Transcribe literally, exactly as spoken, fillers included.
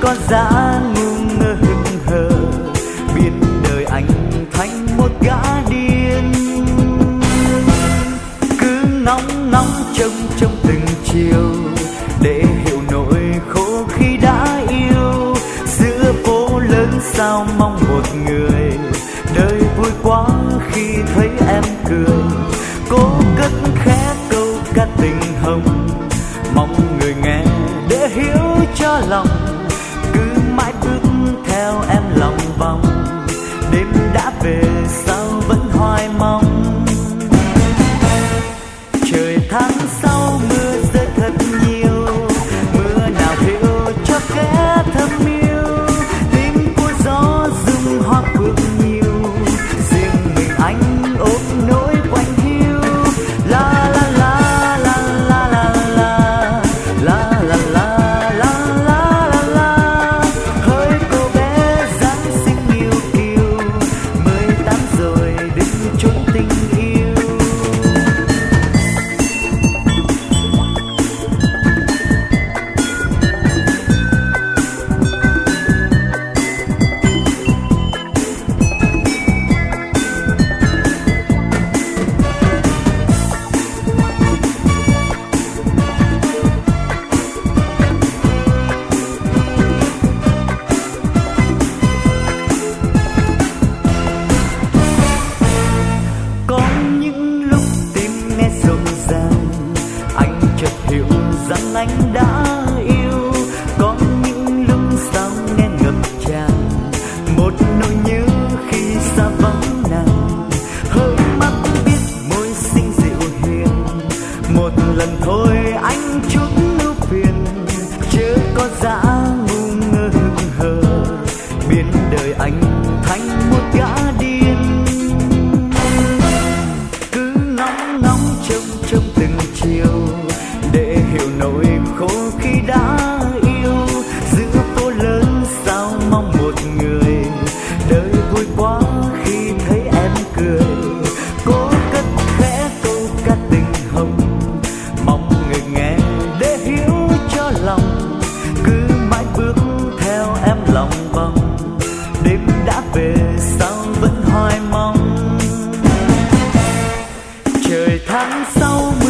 có giá ngu ngơ hững hờ, biết đời anh thành một gã điên. Cứ nóng nóng trông trong từng chiều để hiểu nỗi khổ khi đã yêu. Giữa phố lớn sao mong một người, đời vui quá khi thấy em cười. Cố cất khẽ câu ca tình hồng, mong người nghe để hiểu cho lòng. Cứ mãi bước theo em lòng vòng, đêm đã về sao vẫn hoài mong. Trời tháng sau mưa rơi thật nhiều, mưa nào hiểu cho kẻ thầm yêu. Tiếng của gió rung hoa phượng nhiều, riêng mình anh ôm nỗi quạnh hiu. La la la la la la la la la la la la la la. Hỡi cô bé dáng xinh yêu kiều, mười tám rồi đừng trốn tình yêu. Có những lúc tim nghe rộn ràng, anh chợt hiểu rằng anh đã yêu. Có những lúc sao nghe ngập tràn, một nỗi nhớ khi xa vắng nàng. Hơi mắt biết môi xinh dịu hiền, một lần thôi anh chút ưu phiền. Chớ có dã ngu ngơ hững hờ, biến đời anh thành một gã điên. Cứ nóng nóng trông trong từng chiều để hiểu nỗi khổ khi đã yêu. Giữa phố lớn sao mong một người, đời vui quá khi thấy em cười. Cố cất khẽ câu ca tình hồng, mong người nghe để hiểu cho lòng. Cứ mãi bước theo em lòng vòng, đêm đã về sao vẫn hoài mong. Trời tháng sau